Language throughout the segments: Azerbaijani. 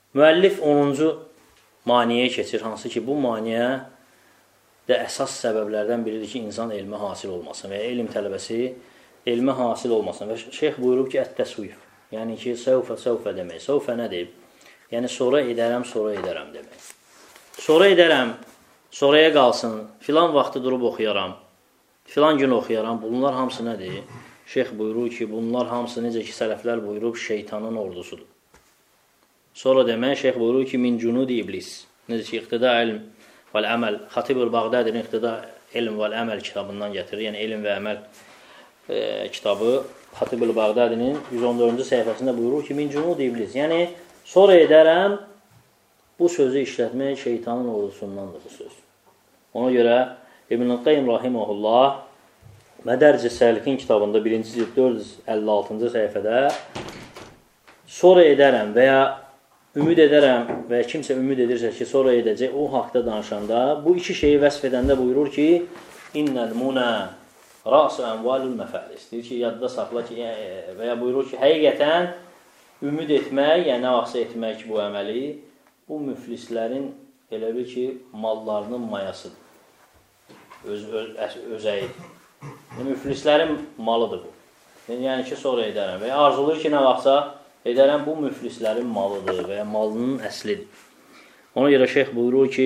Müəllif 10-cu maniyə keçir, hansı ki, bu maniyə də əsas səbəblərdən biridir ki, insan elmi hasil olmasın və ya elm tələbəsi elmi hasil olmasın. Və şeyx buyurub ki, ət-təsvif, yəni ki, səvfə demək. Səvfə nədir? Yəni, sonra edərəm demək. Sonra edərəm, sonraya qalsın, filan vaxtı durub oxuyaram, filan gün oxuyaram. Bunlar hamısı nədir? Şeyx buyurur ki, bunlar hamısı necə ki, sələflər buyurub, şeytanın ordusudur. Sonra demək, şeyx buyurur ki, min cunudi iblis. Necə ki, iqtida ilm vəl-əməl, Xatib-ül Bağdadinin iqtida ilm vəl-əməl kitabından gətirir. Yəni, elm və əməl kitabı Xatib-ül Bağdadinin 114-cü səhifəsində buyurur ki, min cunudi iblis. Yəni, sonra edərəm, bu sözü işlətmək şeytanın ordusundandır bu söz. Ona görə İbn-i Qayyim Rahiməhullah Mədərc-i Səlikin kitabında 1-ci cild 456-cı səhifədə sonra edərəm və ya ümid edərəm və ya kimsə ümid edirsə ki, sonra edəcək, o haqda danışanda bu iki şeyi vəsf edəndə buyurur ki, innəl munə rəs-ü ənvalül məfəlis. Deyir ki, yadda saxla ki, və ya buyurur ki, həqiqətən ümid etmək, yəni nə vaxtsa etmək bu əməli, bu müflislərin elə bil ki, mallarının mayasıdır. Özəyidir. Müflislərin malıdır bu. Yəni ki, sonra edərəm və ya arzulur ki, nə vaxtsa edərəm, bu müflislərin malıdır və ya malının əslidir. Ona görə şeyx buyurur ki,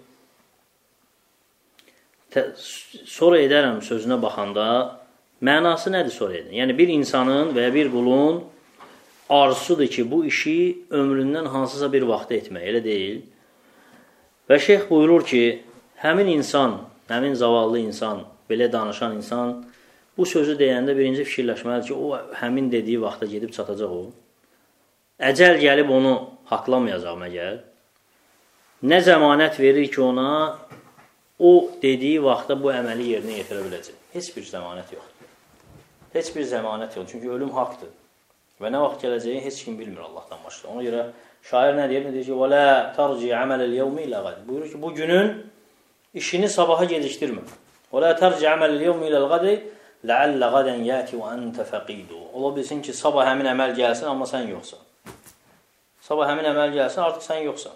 sonra edərəm sözünə baxanda mənası nədir sonra edin? Yəni, bir insanın və ya bir qulun arzusudur ki, bu işi ömründən hansısa bir vaxtda etmək, elə deyil. Və şeyx buyurur ki, həmin insan, həmin zavallı insan, belə danışan insan bu sözü deyəndə birinci fikirləşməlidir ki, o həmin dediyi vaxta gedib çatacaq o. Əcəl gəlib onu haqlamayacaq məgər. Nə zəmanət verir ki, ona o dediyi vaxtda bu əməli yerinə yetirə biləcək. Heç bir zəmanət yoxdur. Heç bir zəmanət yoxdur. Çünki ölüm haqdır. Və nə vaxt gələcəyi heç kim bilmir Allahdan başqa. Ona görə şair nə deyir? Nə deyir ki, وَلَا تَرْجِ عَمَلَ الْيَوْمِ إِلَى غَدٍ. Buyurur ki, bu günün işini sabaha gelişdirmə. وَلَا تَرْجِ عَمَلَ الْيَوْمِ إِلَى الْغَدِ لَعَلَّ غَدًا يَأْتِ وَأَنْتَ فَقِيدُ. Ola bilsin ki, sabah həmin əməl gəlsin, amma sən yoxsan. Sabah həmin əməl gəlsin, artıq sən yoxsan.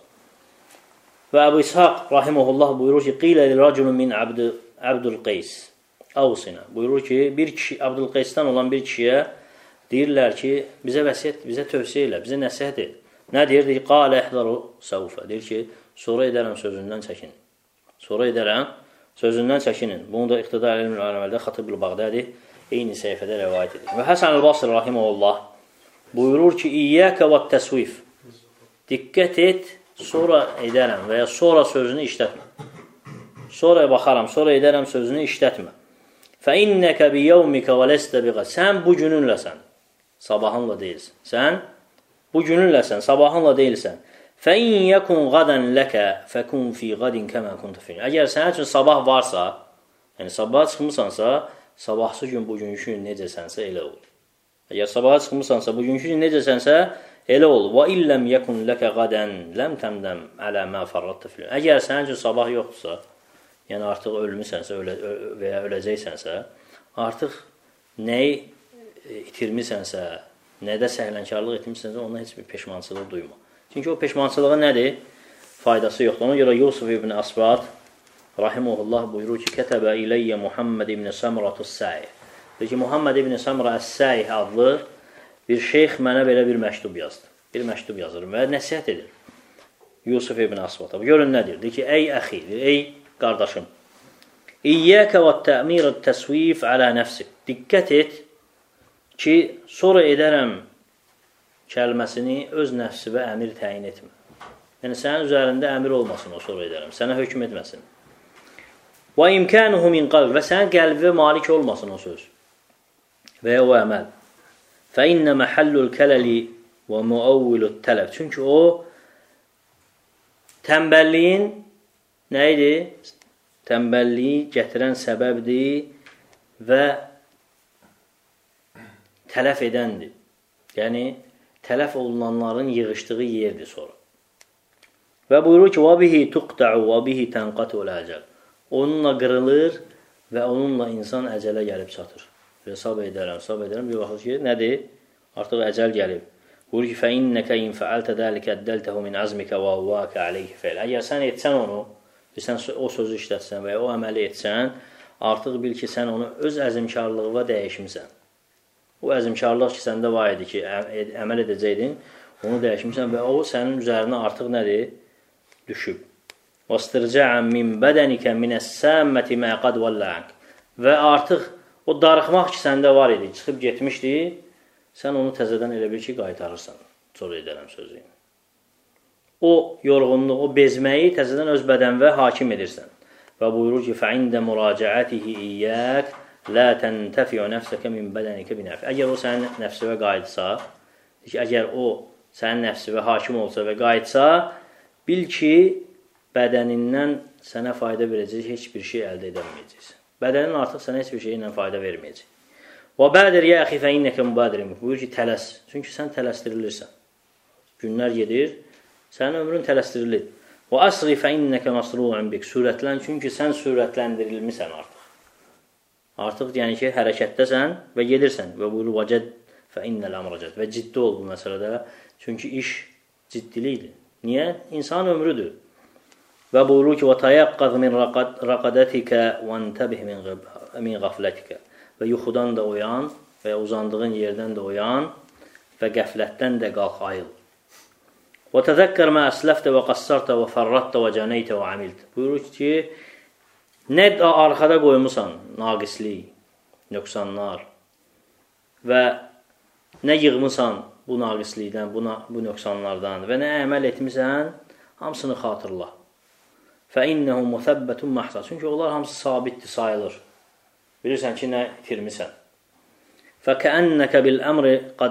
Və Əbu İshaq Rahiməhullah buyurur ki, قِيلَ لِرَجُلٌ مِنْ عَبْدُ الْقَيْسِ Avsina. Buyurur ki, bir kişi, Abdülqeysdən olan bir kişiyə deyirlər ki, bizə vəsiyyət, bizə tövsiyə elə, bizə nəsihət et. Nə deyir? Deyir, قَالَ اَحْضَرُ سَوْفَ. Deyir ki, sonra edərəm sözündən çəkinin. Sonra edərəm sözündən çəkinin. Bunu da İqtida İlm-i Əməldə Xatib-ül Bağdadi eyni səhifədə rəvayət edir. Və Həsən el-Basri Rahiməhullah buyurur ki, İyyəkə və təsvif. Diqqət et, sonra edərəm və ya sonra sözünü işlətmə. Sonra baxaram, sonra edərəm sözünü işlətmə. فَإِنَّكَ بِيَوْمِكَ وَلَسْتَ بِغَدٍ. Sən bu gününləsən, sabahınla deyilsən. Sən bu gününləsən, sabahınla deyilsən. فَإِنْ يَكُنْ غَدًا لَكَ فَكُنْ فِي غَدٍ كَمَا كُنْتَ فِيهِ. Əgər sənin üçün sabah varsa, yəni sabaha çıxmısansa, sabahsı gün bugünkü gün necəsənsə elə ol. Əgər sabaha çıxmısansa, bugünkü gün necəsənsə elə ol. وَإِنْ لَمْ يَكُنْ لَكَ غَدًا لَمْ تَمْدَمْ عَلَى مَا فَرَّطْتَ فِيهِ. Əgər sənin üçün sabah yoxdursa, yəni artıq ölmüsənsə və ya öləcəksənsə, artıq nəyi itirmisənsə, nədə səhlənkarlıq etmişsənsə, ondan heç bir peşmançılıq duyma. Çünki o peşmançılığı nədir? Faydası yoxdur. Ona görə Yusuf ibn Asbat Rahiməhullah buyurur ki, Kətəbə iləyyə Muhammed ibn Səmratus Səih. Deyir ki, Muhammed ibn Səmra Əs-Səih adlı bir şeyx mənə belə bir məktub yazdı. Bir məktub yazır və nəsihət edir Yusuf ibn Asbata. Görün nədir? Deyir ki, ey əxi, ey qardaşım, İyyəkə və tə'mirət təsvif alə nəfsik. Diqqət et ki, sonra edərəm kəlməsini öz nəfsivə əmir təyin etmə. Yəni, sənin üzərində əmir olmasın o sonra edərəm, sənə hökm etməsin. Və imkənuhu min qalb. Və sənin qəlbivə malik olmasın o söz və ya o əməl. Fə innə məhəllül kələli və müəvvülü tələb. Çünki o, tənbəlliyin nə idi? Tənbəlliyi gətirən səbəbdir və tələf edəndir. Yəni, tələf olunanların yığışdığı yerdir sonra. Və buyurur ki, وَبِهِ تُقْتَعُ وَبِهِ تَنْقَتُ الْعَجَلِ. Onunla qırılır və onunla insan əcələ gəlib çatır. Və sabah edərəm. Bir vaxt ki, nədir? Artıq əcəl gəlib. Buyurur ki, فَإِنَّكَ إِنْ فَعَلْتَ ذَلِكَ أَدَّلْتَهُ مِنْ عَزْمِكَ وَهُوَاكَ عَلَيْهِ فَعْلِ. Əgər sən etsən onu, sən o sözü işlətsən və ya o əməli etsən, artıq bil ki, sən onu öz əzimkarlığına dəyişmirsən. O əzimkarlıq ki, səndə var idi ki, əməl edəcəydin, onu dəyişmirsən və o sənin üzərinə artıq nədir? Düşüb. وَاسْتِرْجَعًا مِنْ بَدَنِكَ مِنَ السَّامَّةِ مَا قَدْ وَلَّعَنْكَ. Və artıq o darıxmaq ki, səndə var idi, çıxıb getmişdi, sən onu təzədən elə bil ki, qaytarırsan. Sonra edərəm sözü. O yorğunluq, o bezməyi təzədən öz bədənvə hakim edirsən. Və buyurur ki, فَعِنْدَ مُرَاجَعَتِهِ إِيَّاكَ لَا تَنْتَفِعُ نَفْسَكَ مِنْ بَدَنِكَ بِنَفْعِ. Əgər o sənin nəfsivə qayıtsa, əgər o sənin nəfsivə hakim olsa və qayıtsa, bil ki, bədənindən sənə fayda verəcək heç bir şey əldə edəməyəcəksən. Bədənin artıq sənə heç bir şeylə fayda verməyəcək. وَبَادِرْ يَا أَخِي فَإِنَّكَ مُبَادِرٍ. Buyur ki, tələs. Çünki sən tələsdirilirsən. Günlər gedir, sənin ömrün tələsdirilir. وَأَسْرِ فَإِنَّكَ مَسْرُوعٌ بِكَ. Sürətlən, çünki sən sürətləndirilmirsən artıq. Artıq yəni ki, hərəkətdəsən və gedirsən. Və buyurur, وَجَدْ فَإِنَّ الْأَمْرَ جَدْ. Və ciddi ol bu məsələdə. Çünki iş ciddilikdir. Niyə? İnsan ömrüdür. Və buyurur ki, وَتَيَقَّذْ مِنْ رَقَدَتِكَ وَانْتَبِهْ مِنْ غَفْلَتِكَ. Və yuxudan da oyan və uzandığın yerdən də oyan və qəflətdən də qalx ayıl. وَتَذَكَّرْ مَا أَسْلَفْتَ وَقَصَّرْتَ وَفَرَّتَ وَجَنَيْتَ وَعَمِلْتَ. Buyurur ki, nə arxada qoymusan naqislik, nöqsanlar və nə yığmısan bu naqislikdən, bu nöqsanlardan və nə əməl etmisən, hamısını xatırla. فَإِنَّهُ مُثَبَّةٌ مَحْسَى. Çünki onlar hamısı sabitdir, sayılır. Bilirsən ki, nə itirmisən. فَكَأَنَّكَ بِالْأَمْرِ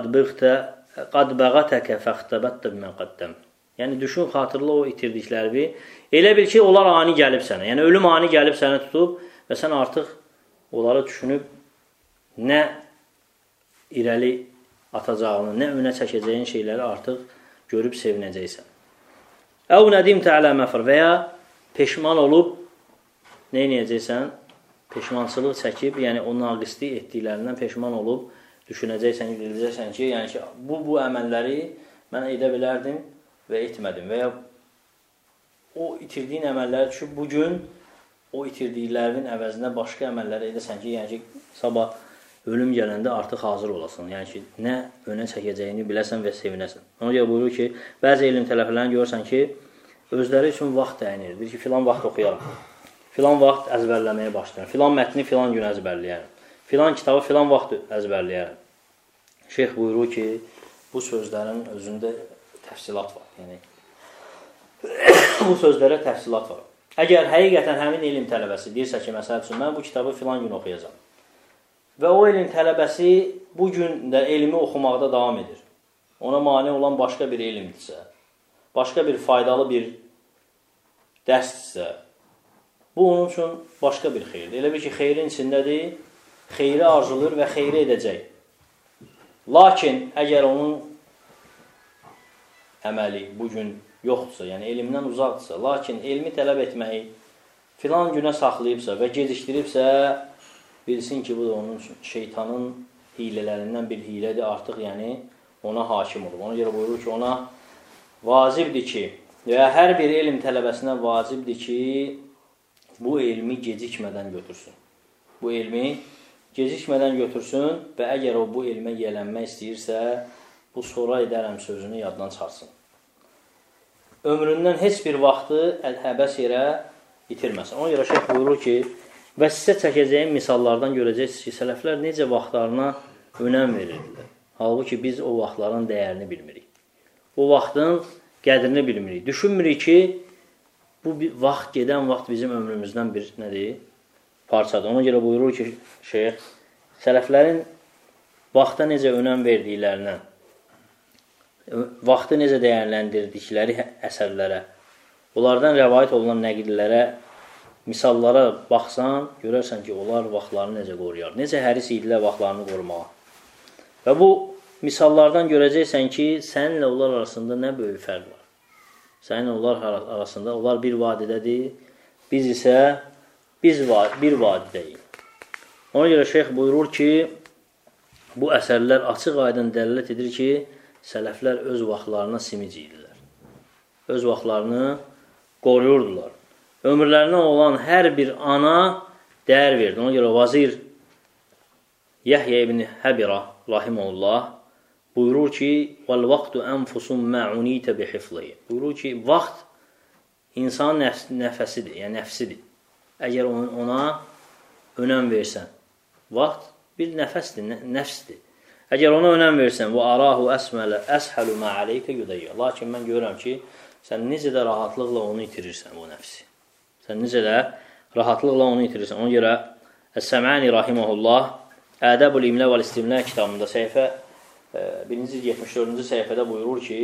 قَدْ بَغَتَكَ فَاخْتَبَتَّ بِمَنْ قَدَّمْ. Yəni, düşün, xatırla o itirdikləri. Elə bil ki, onlar ani gəlib sənə. Yəni, ölüm ani gəlib sənə tutub və sən artıq onları düşünüb nə irəli atacağını, nə önə çəkəcəyin şeyləri artıq görüb sevinəcəksən. Əv nədimtə alə məfr və ya peşman olub nə edəcəksən? Peşmançılıq çəkib, yəni o naqislik etdiklərindən peşman olub düşünəcəksən, biləcəksən ki, yəni ki, bu əməlləri mən edə bilərdim və etmədim və ya o itirdiyin əməlləri düşüb bugün o itirdiklərinin əvəzinə başqa əməlləri edəsən ki, yəni ki, sabah ölüm gələndə artıq hazır olasın. Yəni ki, nə önə çəkəcəyini biləsən və sevinəsən. Ona görə buyurur ki, bəzi elm tələfələrini görürsən ki, özləri üçün vaxt təyin edir. Bir ki, filan vaxt oxuyarım, filan vaxt əzbərləməyə başlayarım, filan mətni filan gün əzbərləyərəm, filan kitabı filan vaxt əzbərləyərəm. Şeyx buyurur ki, bu sözlərin özündə təfsilat var. Yəni, bu sözlərə təfsilat var. Əgər həqiqətən həmin elm tələbəsi deyirsə ki, məsəl üçün, mən bu kitabı filan gün oxuyacam və o elm tələbəsi bu gün də elmi oxumaqda davam edir, ona mane olan başqa bir elmdirsə, başqa bir faydalı bir dərsdirsə, bu onun üçün başqa bir xeyirdir. Elə bir ki, xeyrin içindədir, xeyri arzulur və xeyri edəcək. Lakin, əgər onun əməli bugün yoxdursa, yəni elmdən uzaqdırsa, lakin elmi tələb etməyi filan günə saxlayıbsa və gecikdiribsə, bilsin ki, bu da onun şeytanın hilələrindən bir hilədir, artıq yəni ona hakim olur. Ona görə buyurur ki, ona vacibdir ki, və hər bir elm tələbəsinə vacibdir ki, bu elmi gecikmədən götürsün. Bu elmi gecikmədən götürsün və əgər o bu elmə yiyələnmək istəyirsə, bu sonra edərəm sözünü yaddan çıxarsın. Ömründən heç bir vaxtı əl-həbəs yerə itirməsin. Ona görə şeyh buyurur ki, və sizə çəkəcəyim misallardan görəcəksiniz ki, sələflər necə vaxtlarına önəm verirdilər. Halbuki biz o vaxtların dəyərini bilmirik. O vaxtın qədrini bilmirik. Düşünmürük ki, bu vaxt, gedən vaxt bizim ömrümüzdən bir nədir? Parçadır. Ona görə buyurur ki, şeyh, sələflərin vaxta necə önəm verdiklərindən, vaxtı necə dəyərləndirdikləri əsərlərə, onlardan rəvayət olunan nəqillərə, misallara baxsan, görərsən ki, onlar vaxtlarını necə qoruyar. Necə həris idilər vaxtlarını qorumağa. Və bu misallardan görəcəksən ki, səninlə onlar arasında nə böyük fərq var. Səninlə onlar arasında, onlar bir vadidədir, biz isə bir vadidəyik. Ona görə şeyx buyurur ki, bu əsərlər açıq aydın dəlilət edir ki, sələflər öz vaxtlarına simic idilər. Öz vaxtlarını qoruyurdular. Ömürlərinə olan hər bir ana dəyər verdi. Ona görə Vazir Yəhyə ibn Həbira rahimehullah buyurur ki, "Vel-vaqtu enfusun ma unita bihifzihi." Buyurur ki, vaxt insanın nəfəsidir, yəni nəfsidir. Əgər ona önəm versən, vaxt bir nəfəsdir, nəfsdir. Əgər ona önəm versən, "Və arahu əsmələ əshalu ma alayka yudayya." Lakin mən görürəm ki, sən necə də rahatlıqla onu itirirsən bu nəfsi. Sən necə də rahatlıqla onu itirirsən. Ona görə Əs-Səməni rahimehullah Ədəbul İmlə vəl İstimlə kitabında səhifə 174-cü səhifədə buyurur ki,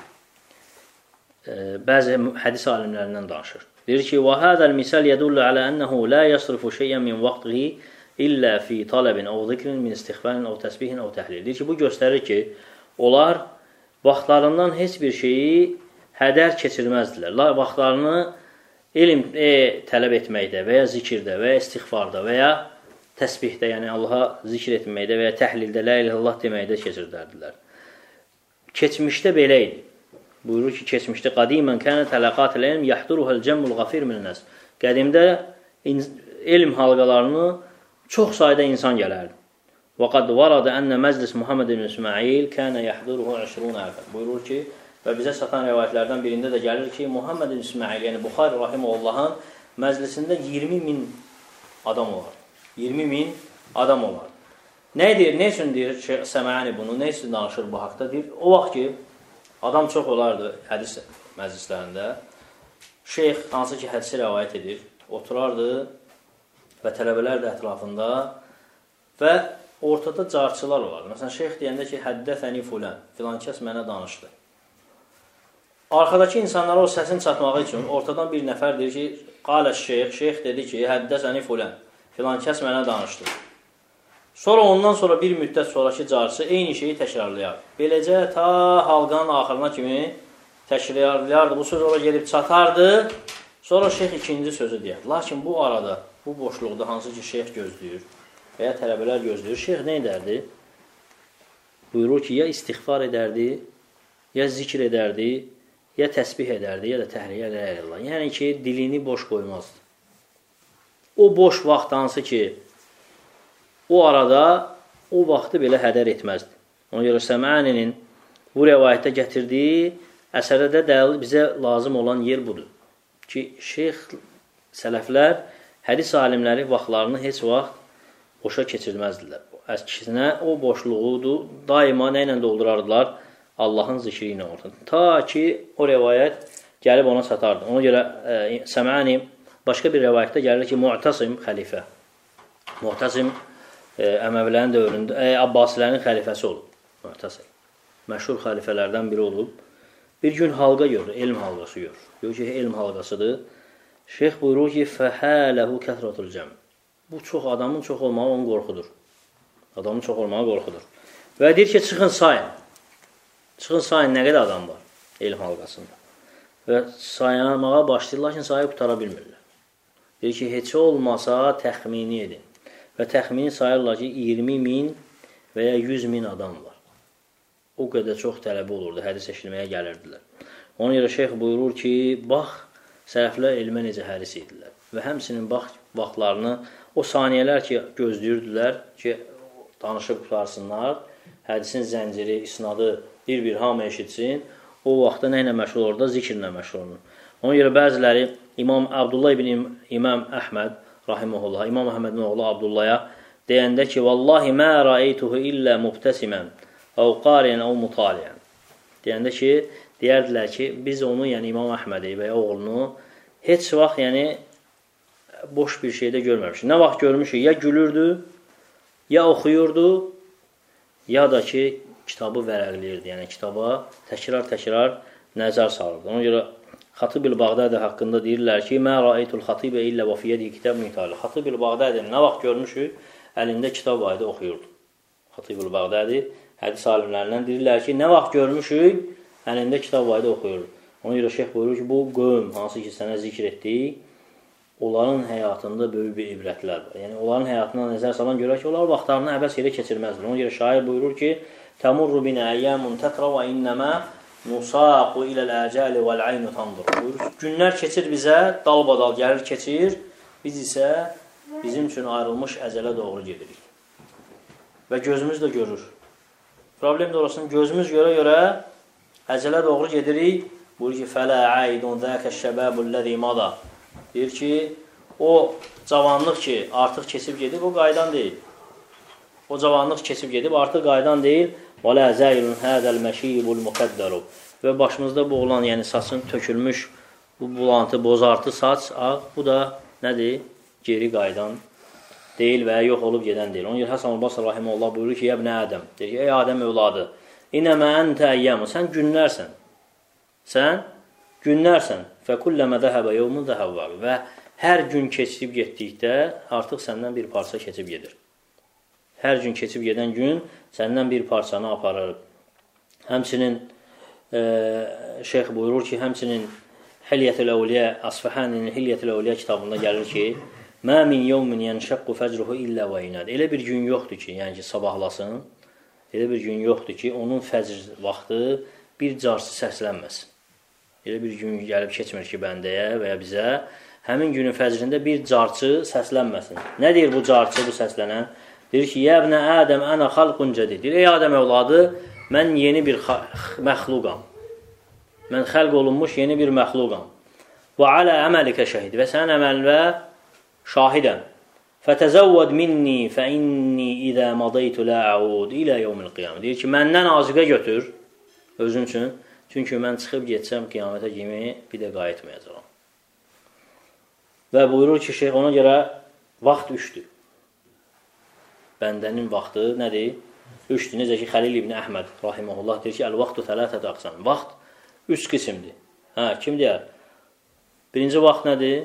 bəzi hədis alimlərindən danışır. Deyir ki, "Və hādəl misal yədullu alə ənəhu la yasrifu şeyən min vaxtihi illə fi talabin əv zikrin min istiğfarin əv təsbihin əv təhlil." Deyir ki, bu göstərir ki, onlar vaxtlarından heç bir şeyi hədər keçirməzdilər. Vaxtlarını elm tələb etməkdə və ya zikirdə və ya istiğfarda və ya təsbihdə, yəni Allaha zikr etməkdə və ya təhlildə, la ilahe illallah deməkdə keçirdərdilər. Keçmişdə belə idi. Buyurur ki, keçmişdə qadimən kənə tələqat-ül ilm yahduruhul cəmmul qafir minəs. Qədimdə elm halqalarını çox sayda insan gələrdi. Və qad varada ənə məclis Muhammed ibn İsmail kənə yahduruhu 20 əfər. Buyurur ki, və bizə satan rəvayətlərdən birində də gəlir ki, Muhammed ibn İsmail, yəni Buxari rahimehullahın məclisində 20 min adam olar. 20 min adam olar. Nə deyir, nə üçün deyir Səməni bunu, nə üçün danışır bu haqda? Deyir, o vaxt ki, adam çox olardı hədis məclislərində. Şeyx, hansı ki hədisi rəvayət edir, oturardı və tələbələr də ətrafında və ortada carçılar olardı. Məsələn, şeyx deyəndə ki, həddəfəni filan kəs mənə danışdı. Arxadakı insanlara o səsin çatmağı üçün ortadan bir nəfər deyir ki, qaləş şeyx dedi ki, həddəsəni filan kəs mənə danışdı. Sonra ondan sonra bir müddət sonraki carçı eyni şeyi təkrarlayar. Beləcə ta halqanın axırına kimi təkrarlayardı. Bu söz ora gelib çatardı. Sonra şeyx ikinci sözü deyər. Lakin bu arada, bu boşluqda hansı ki şeyx gözləyir və ya tələbələr gözləyir, şeyx nə edərdi? Buyurur ki, ya istiğfar edərdi, ya zikr edərdi, ya təsbih edərdi, ya da təhriyə eləyərdi. Yəni ki, dilini boş qoymazdı. O boş vaxt hansı ki, o arada, o vaxtı belə hədər etməzdi. Ona görə Səməninin bu rəvayətdə gətirdiyi əsərdə də bizə lazım olan yer budur. Ki, şeyx, sələflər, hədis alimləri vaxtlarını heç vaxt boşa keçirməzdilər. Əksinə, o boşluğudur, daima nə ilə doldurardılar? Allahın zikri ilə ortada. Ta ki, o rəvayət gəlib ona satardı. Ona görə Səməni başqa bir rəvayətdə gəlir ki, Mu'tasim xəlifə. Mu'tasim Əməvilərin dövründə, Abbasilərin xəlifəsi olub. Mu'tasim. Məşhur xəlifələrdən biri olub. Bir gün halqa görür, elm halqası görür. Görür ki, elm halqasıdır. Şeyx buyurur ki, fəhələhu kəthratul cəm. Bu çox adamın çox olmağı onun qorxudur. Adamın çox olmağı qorxudur. Və deyir ki, çıxın sayın. Çıxın sayın, nə qədər adam var elm halqasında. Və sayamağa başlayır, lakin sayı qutara bilmirlər. Deyir ki, heç olmasa təxmini edin. Və təxmini sayırlar ki, 20 min və ya 100 min adam var. O qədər çox tələbə olurdu, hədis eşitməyə gəlirdilər. Ona görə şeyx buyurur ki, bax, sələflər elmə necə həris idilər. Və həmsinin vaxtlarını, o saniyələr ki, gözləyirdilər ki, danışıb qutarsınlar, hədisin zənciri, isnadı bir-bir hamı eşitsin, o vaxtda nə ilə məşğul orada? Zikirlə məşğul olunur. Ona görə bəziləri İmam Abdullah ibn İmam Əhməd rahimehullah, İmam Əhmədin oğlu Abdullaya deyəndə ki, vallahi mə rəeytuhu illə mubtəsimən əv qariyən əv mutaliyən. Deyəndə ki, deyərdilər ki, biz onu, yəni İmam Əhmədi və ya oğlunu heç vaxt, yəni boş bir şeydə görməmişik. Nə vaxt görmüşük? Ya gülürdü, ya oxuyurdu, ya da ki, kitabı vərəqləyirdi. Yəni kitaba təkrar nəzər salırdı. Ona görə Xatib-ül Bağdadi haqqında deyirlər ki, mə rəeytul xatibə illə və fiyyədi kitab mütali. Xatib-ül Bağdadi nə vaxt görmüşük? Əlində kitab var idi, oxuyurdu. Xatib-ül Bağdadi hədis alimlərindən deyirlər ki, nə vaxt görmüşük? Əlində kitab var idi, oxuyurdu. Ona görə şeyx buyurur ki, bu qövm, hansı ki sənə zikr etdik, onların həyatında böyük bir ibrətlər var. Yəni, onların həyatına nəzər salan görək ki, onlar vaxtlarını əbəs yerə keçirməzdir. Ona görə şair buyurur ki, təmurru binə əyyamun tətra və innəmə nusaqu iləl əcəli vəl-aynu tandır. Buyurur, günlər keçir bizə, dalbadal gəlir keçir, biz isə bizim üçün ayrılmış əcələ doğru gedirik. Və gözümüz də görür. Problem də orasını gözümüz görə əcələ doğru gedirik. Buyurur ki, fələ əydun zəkə şəbəbul-ləzi mada. Deyir ki, o cavanlıq ki, artıq keçib gedib, o qaydan deyil. O cavanlıq keçib gedib, artıq qaydan deyil. وَلَا زَيْلٌ هَذَا الْمَشِيبُ الْمُقَدَّرُ. Və başımızda bu olan, yəni saçın tökülmüş, bu bulantı, bozartı saç, ağ, bu da nədir? Geri qaydan deyil və yox olub gedən deyil. Onun görə Həsən Basri rahimehullah buyurur ki, "Yəbnə Ədəm", deyir ki, "Ey Adəm övladı, İnəmə əntə əyyəmu", sən günlərsən. Sən günlərsən. "Fəkulləmə zəhəbə yevmun zəhəvvə", və hər gün keçib getdikdə artıq səndən bir parça keçib gedir. Hər gün keçib gedən gün səndən bir parçanı aparır. Həmçinin şeyx buyurur ki, həmçinin Hilyətül Əvliyə, Asfahani'nin Hilyətül Əvliyə kitabında gəlir ki, "Mə min yevmin yenşəqqu fəcruhu illə və inad." Elə bir gün yoxdur ki, yəni ki, sabahlasın. Elə bir gün yoxdur ki, onun fəcr vaxtı bir carçı səslənməsin. Elə bir gün gəlib keçmir ki, bəndəyə və ya bizə həmin günün fəcrində bir carçı səslənməsin. Nə deyir bu carçı, bu səslənən? Deyir ki, "Yəbnə Ədəm ənə xalqun cədid." Deyir, "Ey Adəm övladı, mən yeni bir məxluqam. Mən xəlq olunmuş yeni bir məxluqam. Və alə əməlikə şəhid. Və sənin əməlinə şahidəm. Fətəzəvvəd minni fə inni idə madaytu lə əud ilə yevmil qiyamə." Deyir ki, məndən azıqa götür özün üçün. Çünki mən çıxıb getsəm qiyamətə kimi bir də qayıtmayacağam. Və buyurur ki, şeyx ona görə vaxt üçdür. Bəndənin vaxtı nədir? Üçdür. Necə ki, Xəlil ibn Əhməd rahiməhullah deyir ki, "Əl-vaxtu thələthətə aqsam." Vaxt üç qismdir. Kim deyər? Birinci vaxt nədir?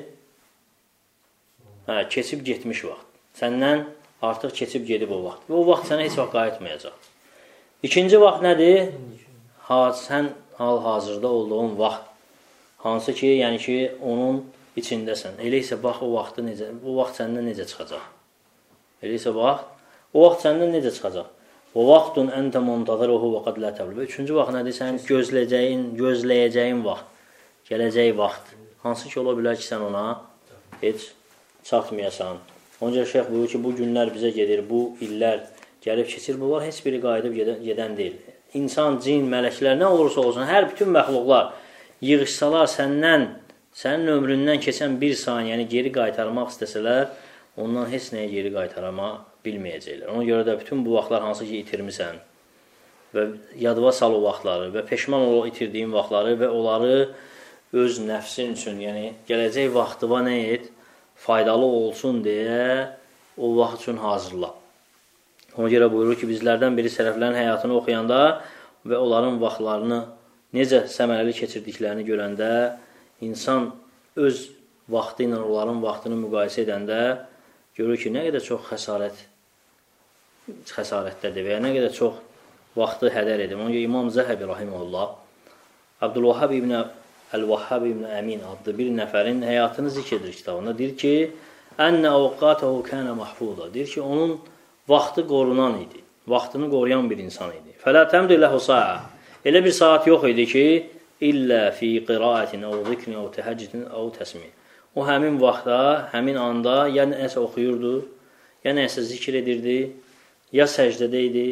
Keçib getmiş vaxt. Səndən artıq keçib gedib o vaxt. Və o vaxt sənə heç vaxt qayıtmayacaq. İkinci vaxt nədir? Sən hal-hazırda olduğun vaxt. Hansı ki, yəni ki, onun içindəsən. Elə isə bax, o vaxt səndən necə çıxacaq? Elə isə vaxt, o vaxt səndən necə çıxacaq? O vaxtun əntə muntazıruhu və qad lə təbli. Və üçüncü vaxt nədir? Sənin gözləyəcəyin vaxt. Gələcək vaxt. Hansı ki, ola bilər ki, sən ona heç çatmayasan. Onca şeyx buyurur ki, bu günlər bizə gedir, bu illər gəlib keçir. Bunlar heç biri qayıdıb gedən deyil. İnsan, cin, mələklər, nə olursa olsun, hər bütün məxluqlar yığışsalar sənin ömründən keçən bir saniyəni geri qaytarmaq istəsələr, ondan heç nəyə geri qaytarama bilməyəcəklər. Ona görə də bütün bu vaxtlar hansı ki itirmisən və yadva sal o vaxtları və peşman ol itirdiyin vaxtları və onları öz nəfsin üçün, yəni gələcək vaxtıva nə et, faydalı olsun deyə o vaxt üçün hazırla. Ona görə buyurur ki, bizlərdən biri sələflərin həyatını oxuyanda və onların vaxtlarını necə səmərəli keçirdiklərini görəndə, insan öz vaxtı ilə onların vaxtını müqayisə edəndə görür ki, nə qədər çox xəsarətdədir və ya nə qədər çox vaxtı hədər edir. Ona görə İmam Zəhəbi rahimehullah Abdülvahhab ibn Əl-Vahhab ibn Əmin adlı bir nəfərin həyatını zikr edir kitabında. Deyir ki, "Ənə avqatahu kana mahfuza." Deyir ki, onun vaxtı qorunan idi. Vaxtını qoruyan bir insan idi. "Fələ təmdu ləhu sa'a." Elə bir saat yox idi ki, "İllə fi qira'atin aw zikrin aw tahajjudin aw tasmi." O həmin vaxtda, həmin anda ya nəsə oxuyurdu, ya nəsə zikr edirdi, ya səcdədə idi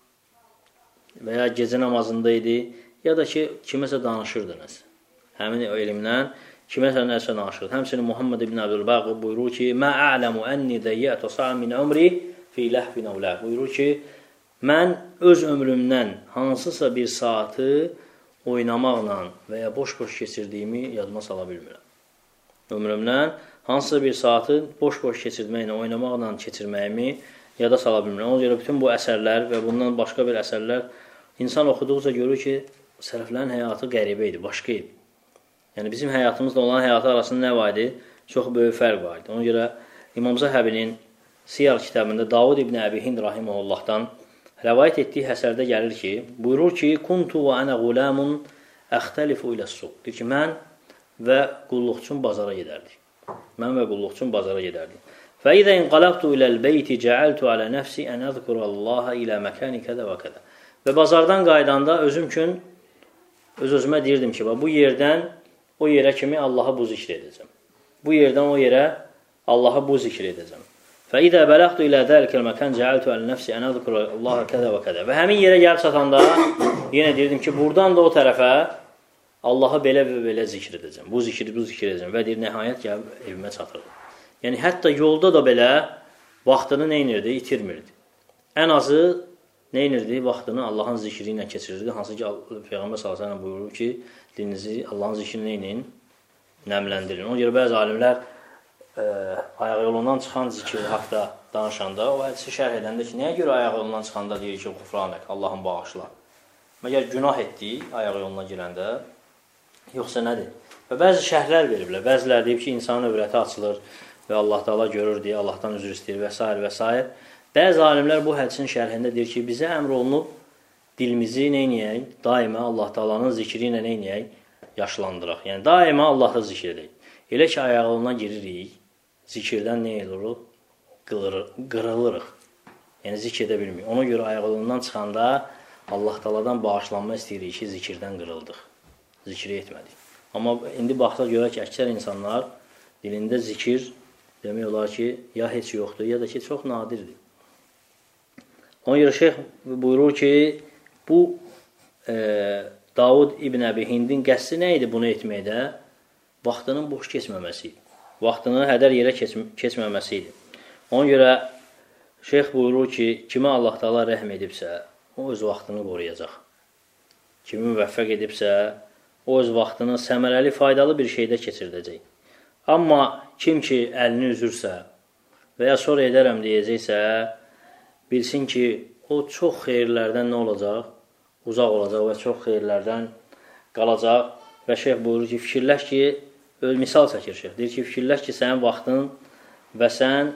və ya gecə namazında idi, ya da ki, kiməsə danışırdı nəsə. Həmin elmdən kiməsə nəsə danışırdı. Həmçinin Muhammed ibn Əbdülbəq buyurur ki, "Mə a'ləmu ənni dəyyətə sa'an min ömri fi ləhvin əvlə." Buyurur ki, mən öz ömrümdən hansısa bir saatı oynamaqla və ya boş-boş keçirdiyimi yadıma sala bilmirəm. Ömrümdən hansısa bir saatı boş-boş keçirməklə, oynamaqla keçirməyimi yada sala bilmirəm. Ona görə bütün bu əsərlər və bundan başqa bir əsərlər insan oxuduqca görür ki, sələflərin həyatı qəribə idi, başqa idi. Yəni bizim həyatımızla olan həyatı arasında nə var idi? Çox böyük fərq var idi. Ona görə İmam Zəhəbinin Siyar kitabında Davud ibn Əbi Hind rahimehullahdan rəvayət etdiyi əsərdə gəlir ki, buyurur ki, "Kuntu və ana gulamun əxtəlifu ilə-suq." Deyir ki, mən və qulluqçum bazara gedərdik. Mən və qulluqçum bazara gedərdik. "Fə-izə inqalabtu ilə-l-beyti cəaltu alə nəfsi ən əzkurallaha ilə məkani kədə və kədə." Və bazardan qaydanda özüm üçün öz-özümə deyirdim ki, bu yerdən o yerə kimi Allah'a bu zikr edəcəm. Bu yerdən o yerə Allah'a bu zikr edəcəm. فَإِذَا بَلَغْتُ إِلَى ذَلِكَ الْمَكَانِ جَعَلْتُ عَلَى نَفْسِي أَنْ أَذْكُرَ اللّٰهَ كَذَا وَكَذَا. Və həmin yerə gəlib çatanda yenə deyirdim ki, buradan da o tərəfə Allah'a belə və belə zikr edəcəm. Bu zikr edəcəm. Və deyir, nəhayət gəlib evimə çatırdı. Yəni, hətta yolda da belə vaxtını neynirdi? İtirmirdi. Ən azı neynirdi? Vaxtını Allah'ın zikri ilə keçirirdi. Hansı ki, Peyğəmbər s.ə.v buyurur ki, dilinizi Allah'ın zikrini neyinin? Nəmləndirin. Ona görə bəzi alimlər ayaq yolundan çıxan zikri haqda danışanda, o hədisi şərh edəndə ki, nəyə görə ayaq yolundan çıxanda deyir ki, qufranək, Allahın bağışla. Məgər günah etdik ayaq yoluna girəndə, yoxsa nədir? Və bəzi şərhlər veriblər. Bəzilər deyib ki, insanın övrəti açılır və Allah Taala görür deyə Allahdan üzr istəyir və s. və s. Bəzi alimlər bu hədisin şərhində deyir ki, bizə əmr olunub dilimizi neynəyək? Daima Allah Taalanın zikri ilə neynəyək? Yaşlandıraq. Yəni, daima Allah'ı zikr edək. Elə ki, ayaq yoluna giririk, zikirdən nə edirik? Qırılırıq. Yəni, zikr edə bilmirik. Ona görə ayaq yolundan çıxanda Allah Taaladan bağışlanma istəyirik ki, zikirdən qırıldıq. Zikri etmədik. Amma indi baxsaq görək ki, əksər insanlar dilində zikir demək olar ki, ya heç yoxdur, ya da ki, çox nadirdir. Ona görə şeyx buyurur ki, bu Davud İbn Əbi Hindin qəsdi nə idi bunu etməkdə? Vaxtının boş keçməməsi idi. Vaxtını hədər yerə keçməməsi idi. Ona görə şeyx buyurur ki, kimə Allah Taala rəhm edibsə, o öz vaxtını qoruyacaq. Kimi müvəffəq edibsə, o öz vaxtını səmərəli, faydalı bir şeydə keçirdəcək. Amma kim ki, əlini üzürsə və ya sonra edərəm deyəcəksə, bilsin ki, o çox xeyirlərdən nə olacaq? Uzaq olacaq və çox xeyirlərdən qalacaq. Və şeyx buyurur ki, fikirləş ki, misal çəkir şeyx. Deyir ki, fikirləş ki, sənin vaxtın və sən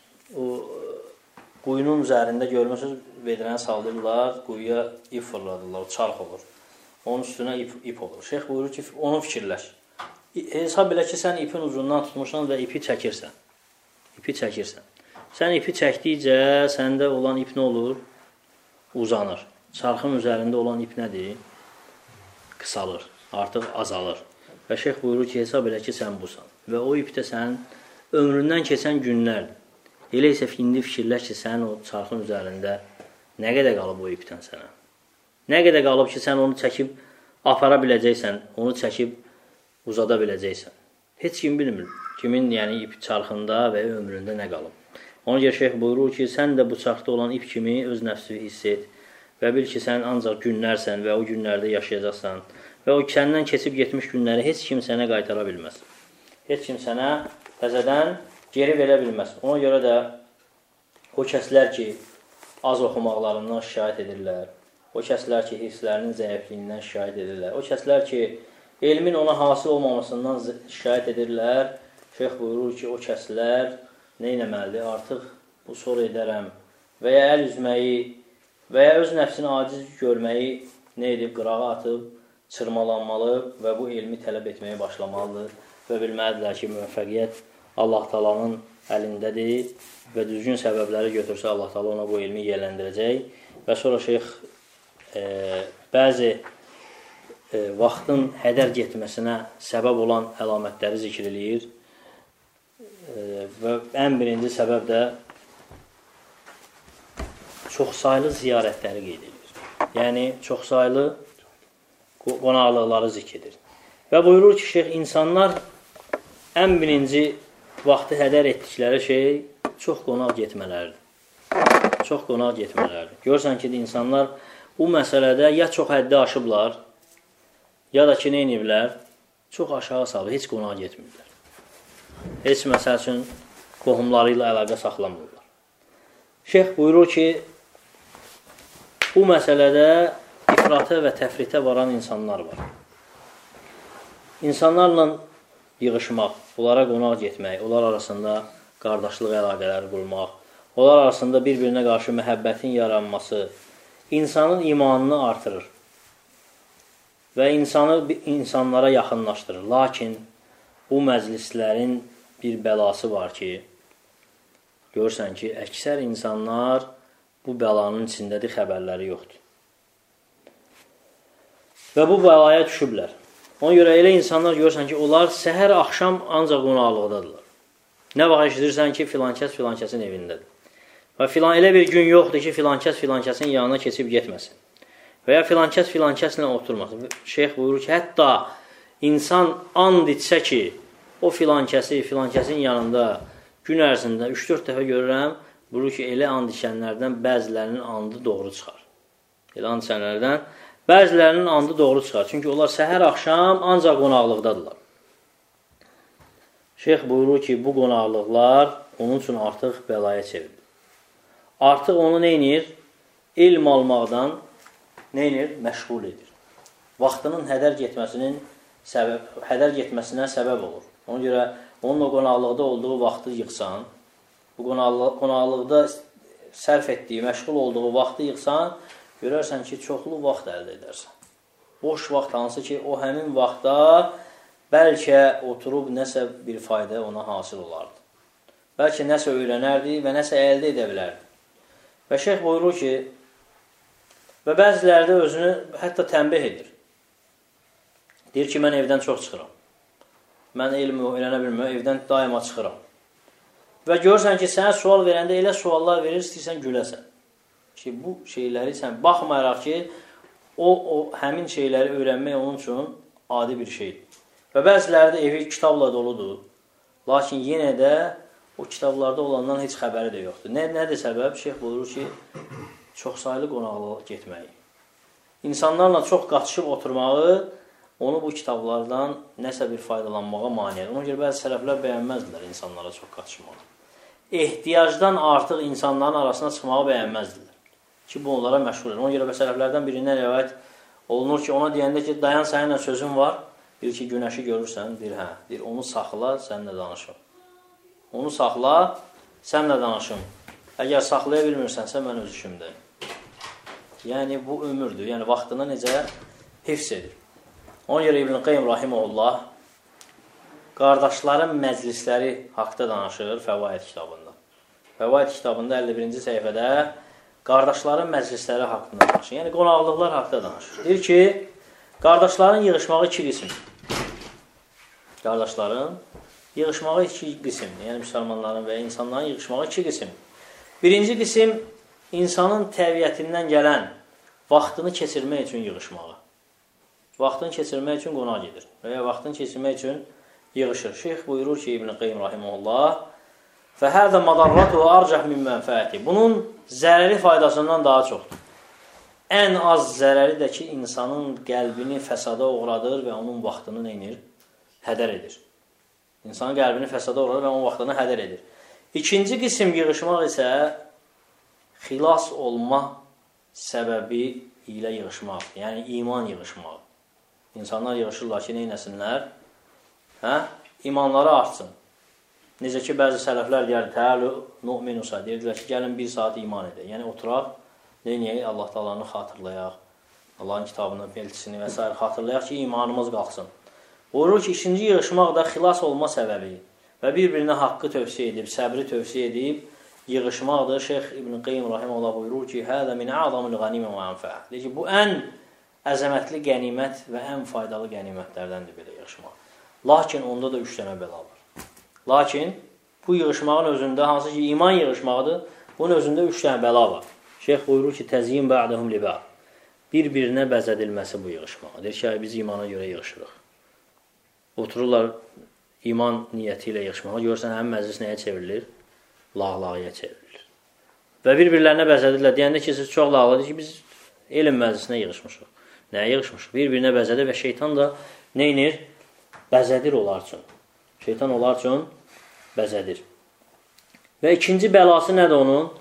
quyunun üzərində görmürsünüz, vedrəni saldırırlar, quyuya ip fırladırlar, çarx olur. Onun üstünə ip olur. Şeyx buyurur ki, onu fikirləş. Hesab elə ki, sən ipin ucundan tutmuşsan və ipi çəkirsən. İpi çəkirsən. Sən ipi çəkdikcə, səndə olan ip nə olur? Uzanır. Çarxın üzərində olan ip nədir? Qısalır, artıq azalır. Və şeyx buyurur ki, hesab elə ki, sən busan. Və o ipdə sənin ömründən keçən günlərdir. Elə isə indi fikirləş ki, sən o çarxın üzərində nə qədər qalıb o ipdən sənə? Nə qədər qalıb ki, sən onu çəkib apara biləcəksən, onu çəkib uzada biləcəksən. Heç kim bilmir, kimin yəni ip çarxında və ömründə nə qalıb. Ona görə şeyx buyurur ki, sən də bu çarxda olan ip kimi öz nəfsini hiss et və bil ki, sən ancaq günlərsən və o günlərdə yaşayacaqsan və o səndən keçib getmiş günləri heç kim sənə qaytara bilməz. Heç kim sənə təzədən geri verə bilməz. Ona görə də o kəslər ki, az oxumaqlarından şikayət edirlər, o kəslər ki, hisslərinin zəifliyindən şikayət edirlər, o kəslər ki, elmin ona hasil olmamasından şikayət edirlər, şeyx buyurur ki, o kəslər nə etməlidir? Artıq bu soru edərəm və ya əl üzməyi və ya öz nəfsini aciz görməyi nə edib? Qırağa atıb, çırmalanmalı və bu elmi tələb etməyə başlamalıdır və bilməlidirlər ki, müvəffəqiyyət Allah Taalanın əlindədir və düzgün səbəbləri götürsə Allah Taala ona bu elmi yiyələndirəcək və sonra şeyx bəzi vaxtın hədər getməsinə səbəb olan əlamətləri zikr eləyir və ən birinci səbəb də çoxsaylı ziyarətləri qeyd edir. Yəni, çoxsaylı qonaqlıqları zikr edir. Və buyurur ki, şeyx, insanlar ən birinci vaxtı hədər etdikləri şey çox qonaq getmələridir. Çox qonaq getmələridir. Görürsən ki, insanlar bu məsələdə ya çox həddi aşıblar, ya da ki, nə iniblər? Çox aşağı salıb, heç qonaq getmirlər. Heç məsəl üçün qohumları ilə əlaqə saxlamırlar. Şeyx buyurur ki, bu məsələdə ifrata və təfritə varan insanlar var. İnsanlarla yığışmaq, onlara qonaq getmək, onlar arasında qardaşlıq əlaqələri qurmaq, onlar arasında bir-birinə qarşı məhəbbətin yaranması insanın imanını artırır və insanlara yaxınlaşdırır. Lakin bu məclislərin bir bəlası var ki, görürsən ki, əksər insanlar bu bəlanın içindədir, xəbərləri yoxdur. və bu bəlaya düşüblər. Ona görə elə insanlar görürsən ki, onlar səhər, axşam ancaq qonaqlıqdadırlar. Nə vaxt eşidirsən ki, filankəs filankəsin evindədir. Və elə bir gün yoxdur ki, filankəs filankəsin yanına keçib getməsin. Və ya filankəs filankəslə oturmasın. Şeyx buyurur ki, hətta insan and içsə ki, o filankəsin yanında gün ərzində 3-4 dəfə görürəm, buyurur ki, elə and içənlərdən bəzilərinin andı doğru çıxar. Elə and içənlərdən bəzilərinin andı doğru çıxar. Çünki onlar səhər axşam ancaq qonaqlıqdadırlar. Şeyx buyurur ki, bu qonaqlıqlar onun üçün artıq bəlaya çevrilir. Artıq onu neynir? İlm almaqdan neynir? Məşğul edir. Vaxtının hədər getməsinə səbəb olur. Ona görə onunla qonaqlıqda olduğu vaxtı yıxsan, bu qonaqlıqda sərf etdiyi, məşğul olduğu vaxtı yıxsan, görərsən ki, çoxlu vaxt əldə edərsən. Boş vaxt hansı ki, o həmin vaxtda bəlkə oturub nəsə bir fayda ona hasil olardı. Bəlkə nəsə öyrənərdi və nəsə əldə edə bilərdi. Və şeyx buyurur ki, və bəziləri də özünü hətta tənbih edir. Deyir ki, mən evdən çox çıxıram. Mən elmi öyrənə bilmirəm, evdən daima çıxıram. Və görürsən ki, sənə sual verəndə elə suallar verir, istəyirsən güləsən. Ki, bu şeyləri sən baxmayaraq ki, həmin şeyləri öyrənmək onun üçün adi bir şeydir. Və bəziləri də evi kitabla doludur. Lakin yenə də o kitablarda olandan heç xəbəri də yoxdur. Nədir səbəb? Şeyx buyurur ki, çoxsaylı qonaqlığa getməyi. İnsanlarla çox qaçışıb oturmağı onu bu kitablardan nəsə bir faydalanmağa mane edir. Ona görə bəzi sələflər bəyənməzdilər insanlara çox qaçışmağı. Ehtiyacdan artıq insanların arasına çıxmağı bəyənməzdilər. Ki, bu onlara məşğul edir. Ona görə sələflərdən birindən rəvayət olunur ki, ona deyəndə ki, dayan səninlə sözün var. Deyir ki, günəşi görürsən, deyir, hə. Deyir, onu saxla, səninlə danışım. Onu saxla, səninlə danışım. Əgər saxlaya bilmirsənsə, mən öz işimdəyim. Yəni, bu ömürdür. Yəni, vaxtını necə hifz edir. Ona görə İbn Qayyim rahimehullah qardaşların məclisləri haqda danışır Fəvaid kitabında. Fəvaid kitabında 51-ci səhifədə qardaşların məclisləri haqqında danışır. Yəni, qonaqlıqlar haqda danışır. Deyir ki, qardaşların yığışmağı iki qismdir. Qardaşların yığışmağı iki qismdir. Yəni, müsəlmanların və insanların yığışmağı iki qismdir. Birinci qism, insanın təbiətindən gələn vaxtını keçirmək üçün yığışmağı. Vaxtını keçirmək üçün qonaq gedir. Və ya vaxtını keçirmək üçün yığışır. Şeyx buyurur ki, İbn Qayyim rahimehullah, فَهَذَا مَضَرَّتُهُ أَرْجَحْ مِنْ مَنْفَəti. Bunun zərəri faydasından daha çoxdur. Ən az zərəri də ki, insanın qəlbini fəsada uğradır və onun vaxtını neynir? Hədər edir. İnsanın qəlbini fəsada uğradır və onun vaxtını hədər edir. İkinci qism yığışmaq isə xilas olma səbəbi ilə yığışmaq. Yəni, iman yığışmaq. İnsanlar yığışırlar ki, neynəsinlər? İmanları artsın. Necə ki, bəzi sələflər deyər, təəllü nu'minusa, deyirdilər ki, gəlin bir saat iman edək. Yəni, oturaq, neynəyək? Allah Taala'nı xatırlayaq, Allahın kitabını, elçisini və s. xatırlayaq ki, imanımız qalxsın. Buyurur ki, ikinci yığışmaq da xilas olma səbəbi və bir-birinə haqqı tövsiyə edib, səbri tövsiyə edib, yığışmaqdır. Şeyx İbn Qayyim rahimehullah buyurur ki, "Həzə min a'zamil qənimə və anfə." Deyir ki, bu ən əzəmətli qənimət və ən faydalı qənimətlərdəndir belə yığışmaq. Lakin onda da 3 dənə bəla var. Lakin bu yığışmağın özündə, hansı ki iman yığışmağıdır, bunun özündə 3 dənə bəla var. Şeyx buyurur ki, "Təzyin ba'dahum li ba'd." Bir-birinə bəzədilməsi bu yığışmağa. Deyir ki, biz imana görə yığışırıq. Otururlar iman niyyəti ilə yığışmağa. Görürsən, həmin məclis nəyə çevrilir? Lağlağıya çevrilir. Və bir-birlərinə bəzədirlər. Deyəndə ki, siz çox lağladır ki, biz elm məclisinə yığışmışıq. Nəyə yığışmışıq? Bir-birinə bəzədir və şeytan da neynir? Bəzədir onlar üçün. Şeytan onlar üçün bəzədir. Və ikinci bəlası nədir onun?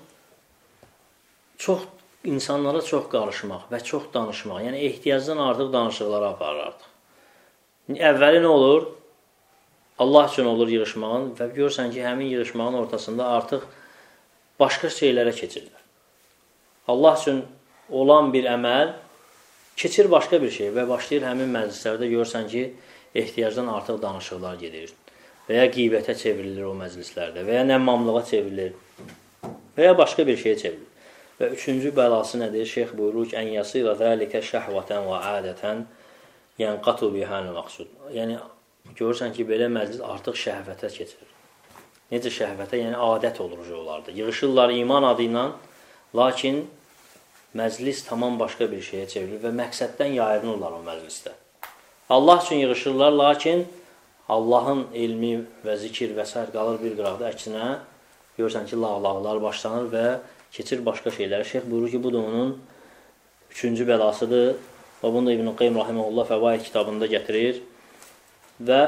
Çox insanlara çox qarışmaq və çox danışmaq. Yəni, ehtiyacdan artıq danışıqlara aparır artıq. Əvvəli nə olur? Allah üçün olur yığışmağın və görürsən ki, həmin yığışmağın ortasında artıq başqa şeylərə keçirlər. Allah üçün olan bir əməl keçir başqa bir şey və başlayır həmin məclislərdə görürsən ki, ehtiyacdan artıq danışıqlar gedir və ya qeybətə çevrilir o məclislərdə və ya nəmmamlığa çevrilir və ya başqa bir şeyə çevrilir. Və üçüncü bəlası nədir? Şeyx buyurur ki, "Ən yasira zəlikə şəhvətən və adətən Yəni, qatu bihənil məqsud. Yəni, görürsən ki, belə məclis artıq şəhvətə keçir. Necə şəhvətə? Yəni, adət olur onlarda. Yığışırlar iman adı ilə, lakin məclis tamam başqa bir şeyə çevrilir və məqsəddən yayınırlar o məclisdə. Allah üçün yığışırlar, lakin Allahın elmi və zikir və s. qalır bir qıraqda, əksinə görürsən ki, lağlaqlar başlanır və keçir başqa şeylərə. Şeyx buyurur ki, bu da onun üçüncü bəlasıdır və bunu da İbn-i Qeym Rahiməhullah Fəvaid kitabında gətirir və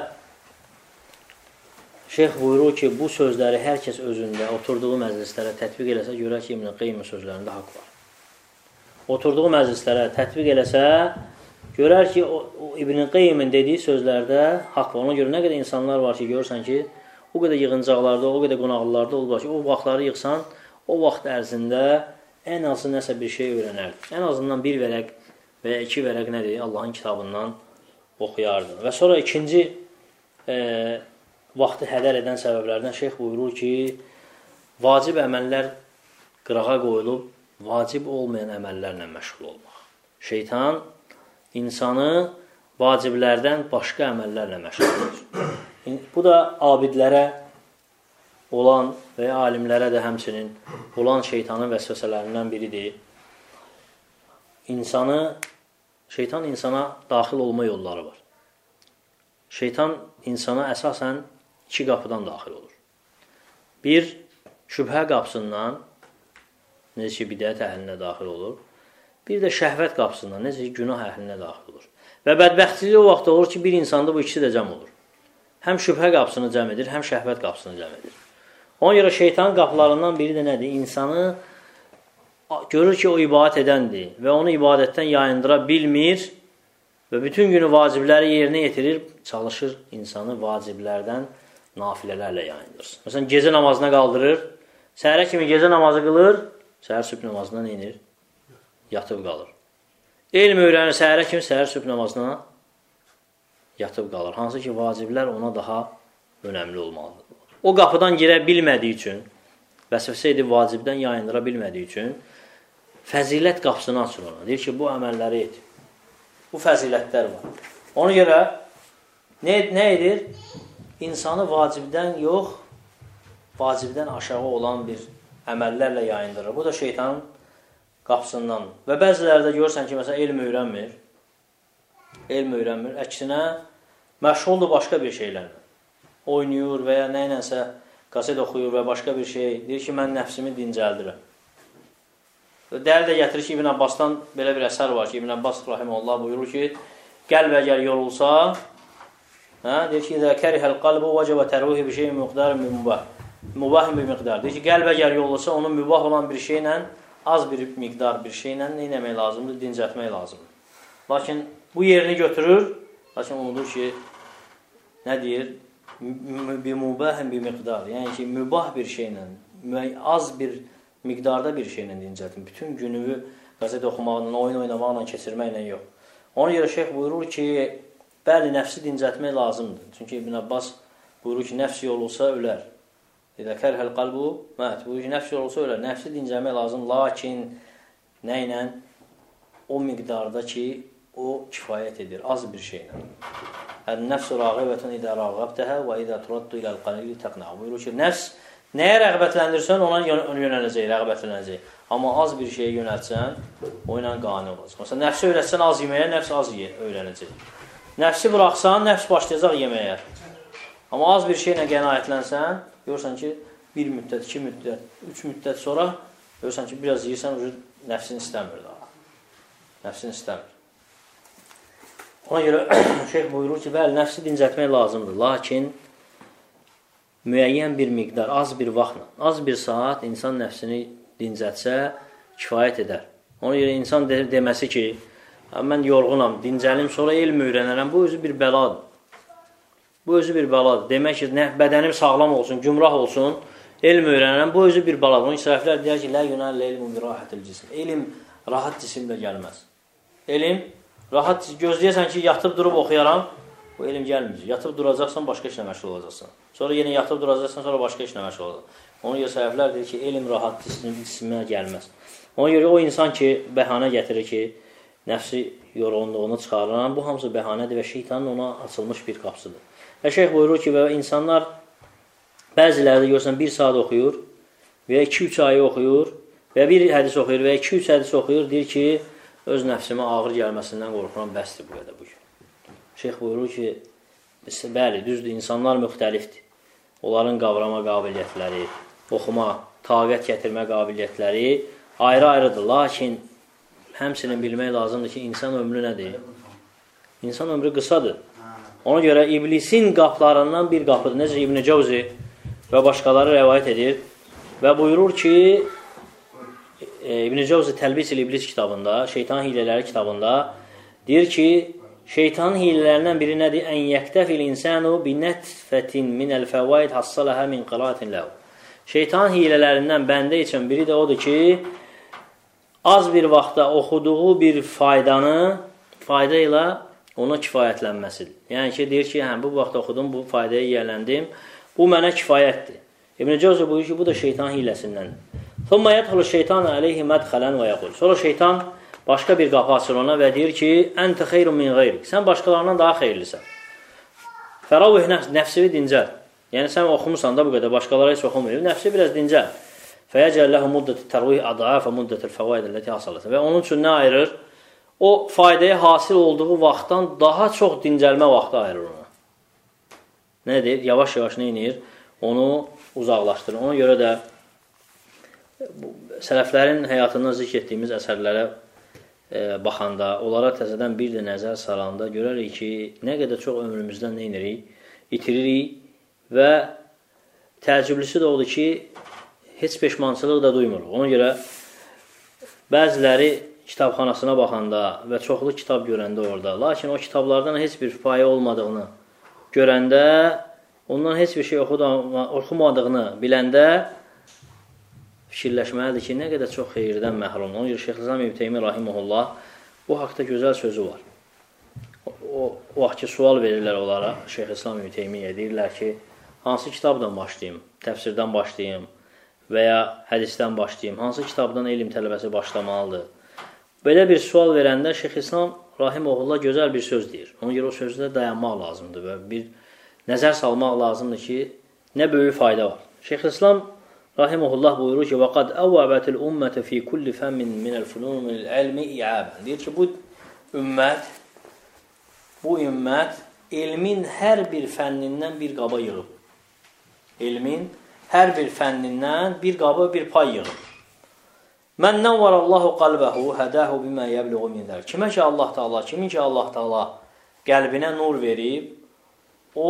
şeyx buyurur ki, bu sözləri hər kəs özündə oturduğu məclislərə tətbiq eləsə, görər ki, İbn-i Qeymin sözlərində haqq var. Oturduğu məclislərə tətbiq eləsə, görər ki, o İbn-i Qeymin dediyi sözlərdə haqq var. Ona görə nə qədər insanlar var ki, görürsən ki, o qədər yığıncaqlarda, o qədər qonaqlılarda olur ki, o vaxtları yığsan, o vaxt ərzində ən azı nəsə bir şey öyrənərdi. Ən azından bir vərəq və ya iki vərəq nədir? Allahın kitabından oxuyardı. Və sonra ikinci vaxtı hədər edən səbəblərdən şeyx buyurur ki, vacib əməllər qırağa qoyulub, vacib olmayan əməllərlə məşğul olmaq. Şeytan insanı vaciblərdən başqa əməllərlə məşğul edir. Bu da abidlərə olan və ya alimlərə də həmçinin olan şeytanın vəsvəsələrindən biridir. Şeytan insana daxil olma yolları var. Şeytan insana əsasən iki qapıdan daxil olur. Bir, şübhə qapısından, necə ki, bidət əhlinə daxil olur. Bir də şəhvət qapısından, necə ki, günah əhlinə daxil olur. Və bədbəxtçilik o vaxt olur ki, bir insanda bu ikisi də cəm olur. Həm şübhə qapısını cəm edir, həm şəhvət qapısını cəm edir. Ona görə şeytanın qapılarından biri də nədir? İnsanı görür ki, o ibadət edəndir və onu ibadətdən yayındıra bilmir və bütün günü vacibləri yerinə yetirir, çalışır insanı vaciblərdən nafilələrlə yayındırsın. Məsələn, gecə namazına qaldırır, səhərə kimi gecə namazı qılır, səhər sübh namazına neynir? Yatıb qalır. Elm öyrənir, səhərə kimi səhər sübh namazına yatıb qalır. Hansı ki, vaciblər ona daha önəmli olmalıdır. O qapıdan girə bilmədiyi üçün, vəsvəsə edib vacibdən yayındıra bilmədiyi üçün, fəzilət qapısını açır ona. Deyir ki, bu əməlləri et. Bu fəzilətlər var. Ona görə nə edir? İnsanı vacibdən yox, vacibdən aşağı olan bir əməllərlə yayındırır. Bu da şeytanın qapısından. Və bəzilərdə görürsən ki, məsələn, elm öyrənmir. Elm öyrənmir. Əksinə, məşğuldur başqa bir şeylərlə. Oynayır və ya nə ilənsə qaset oxuyur və başqa bir şey. Deyir ki, mən nəfsimi dincəldirəm. Dəli də gətirir ki, İbn Abbasdan belə bir əsər var ki, İbn Abbas Rahiməhullah buyurur ki, qəlb əgər yorulsa, deyir ki, İzə kərihəl qalbu vəcəbə tərvihi bir şeyin müqdarın bir mübah. Mübahin bir miqdar. Deyir ki, qəlb əgər yorulsa, onun mübah olan bir şeylə, az bir miqdar bir şeylə nə etmək lazımdır? Dincətmək lazımdır. Lakin bu yerini götürür, lakin unudur ki, nə deyir? Bir mübahin bir miqdar. Yəni ki, mübah bir şeylə, az bir miqdarda bir şeylə dincətin. Bütün günü qəzet oxumaqla, oyun oynamaqla, keçirməklə yox. Ona görə şeyx buyurur ki, bəli, nəfsi dincətmək lazımdır. Çünki İbn Abbas buyurur ki, nəfs yorulsa ölər. İdə kərhəl qalbu, buyurur ki, nəfs yorulsa ölər. Nəfsi dincəlmək lazım, lakin nə ilə? O miqdarda ki, o kifayət edir, az bir şeylə. Nəfs-ü rağibətun idə rağabtəhə və idə turaddu iləl qalili təqnə. Buyurur ki, nəfs nəyə rəğbətləndirsən, ona yönələcək, rəğbətlənəcək. Amma az bir şeyə yönəltsən, o ilə qani olacaq. Məsələn, nəfsi öyrətsən az yeməyə, nəfs az öyrənəcək. Nəfsi buraxsan, nəfs başlayacaq yeməyə. Amma az bir şeylə qənaətlənsən, görürsən ki, bir müddət, 2 müddət, 3 müddət sonra görürsən ki, biraz yiyirsən, nəfsin istəmir daha. Nəfsin istəmir. Ona görə şeyx buyurur ki, bəli, nəfsi dincətmək lazımdır. Lakin müəyyən bir miqdar, az bir vaxtla, az bir saat insan nəfsini dincətsə kifayət edər. Ona görə insan deməsi ki, mən yorğunam, dincəlim, sonra elm öyrənərəm, bu özü bir bəladır. Bu özü bir bəladır. Demək ki, bədənim sağlam olsun, gümrah olsun, elm öyrənərəm, bu özü bir bəladır. Onun sələflər deyər ki, lə yunəllə elmun bir rahatil cisim. Elm rahat cisimlə gəlməz. Elm rahat, gözləyəsən ki, yatıb durub oxuyaram, bu elm gəlməyəcək. Yatıb duracaqsan, başqa işlə məşğul olacaqsan. Sonra yenə yatıb duracaqsan, sonra başqa işlə məşğul olacaqsan. Ona görə sələflər deyir ki, elm rahat cisimə gəlməz. Ona görə o insan ki, bəhanə gətirir ki, nəfsi yorğunluğunu çıxarıran, bu hamısı bəhanədir və şeytanın ona açılmış bir qapısıdır. Və şeyh buyurur ki, və insanlar bəziləri də görürsən 1 saat oxuyur və 2-3 ayı oxuyur və bir hədis oxuyur və 2-3 hədis oxuyur, deyir ki, öz nəfsimə ağır gəlməsindən qorxuram, bəsdir bu qədər bu gün. Şeyh buyurur ki, bəli, düzdür, insanlar müxtəlifdir. Onların qavrama qabiliyyətləri, oxuma, taqət gətirmə qabiliyyətləri ayrı-ayrıdır. Lakin həmsinin bilmək lazımdır ki, insan ömrü nədir? İnsan ömrü qısadır. Ona görə iblisin qaplarından bir qapıdır. Necə İbn-i Cəvzi və başqaları rəvayət edir və buyurur ki, İbn-i Cəvzi Təlbis-il İblis kitabında, Şeytan hilələri kitabında deyir ki, şeytanın hilələrindən biri nədir? Ən yəktəfil insanu binətfətin minəl fəvaid hassaləhə min qiraatin ləhu. Şeytanın hilələrindən bəndə üçün biri də odur ki, az bir vaxtda oxuduğu bir fayda ilə ona kifayətlənməsidir. Yəni ki, deyir ki, bu vaxtda oxudum, bu faydaya yiyələndim, bu mənə kifayətdir. İbn-i Cəvzi buyur ki, bu da şeytan hiləsindəndir. Thumma yədxulu şeytanə aleyhi mədxələn və yəqul. Sonra şeytan başqa bir qapı açır ona və deyir ki, əntə xeyrun min qeyrik. Sən başqalarından daha xeyirlisən. Fəravih nəfsivi dincəl. Yəni, sən oxumusan da bu qədər, başqaları heç oxumuyor. Nəfsi biraz dincəl. Fəyəcəlləhu muddəti tərvih adəfə muddətil fəvaid əlləti hasaləsə. Və onun üçün nə ayırır? O faydaya hasil olduğu vaxtdan daha çox dincəlmə vaxtı ayırır ona. Nədir? Yavaş-yavaş nə inir? Onu uzaqlaşdırır. Ona görə də sələflərin həyatından zikr etdiyimiz əsərlərə baxanda, onlara təzədən bir də nəzər saranda görərik ki, nə qədər çox ömrümüzdən nə inirik, itiririk və təəccüblüsü də odur ki, heç peşmançılıq da duymuruq. Ona görə bəziləri kitabxanasına baxanda və çoxlu kitab görəndə orada, lakin o kitablardan heç bir payə olmadığını görəndə, ondan heç bir şey oxumadığını biləndə fikirləşməlidir ki, nə qədər çox xeyirdən məhrum. Ona görə Şeyxülislam İbn Teymiyyə rahimehullah bu haqda gözəl sözü var. O vaxt ki, sual verirlər onlara, Şeyxülislam İbn Teymiyyə deyirlər ki, hansı kitabdan başlayayım? Təfsirdən başlayayım və ya hədisdən başlayayım? Hansı kitabdan elm tələbəsi başlamalıdır? Belə bir sual verəndə Şeyxülislam rahimehullah gözəl bir söz deyir. Ona görə o sözdə dayanmaq lazımdır və bir nəzər salmaq lazımdır ki, nə böyük fayda var. Şeyxülislam rahimehullah buyurur ki, وَقَدْ أَوَّبَتِ الْأُمَّةِ فِي كُلِّ فَمٍ مِنَ الْفُنُونِ مِنَ الْعَلْمِ إِعَابًا. Deyir ki, bu ümmət elmin hər bir fənnindən bir qaba yığıb. Elmin hər bir fənnindən bir qaba bir pay yığıb. Mən nəvvərəllahu qalbəhu hədəhu bimə yəbliğu min zəlik. Kimin ki Allah Taala qəlbinə nur verib, o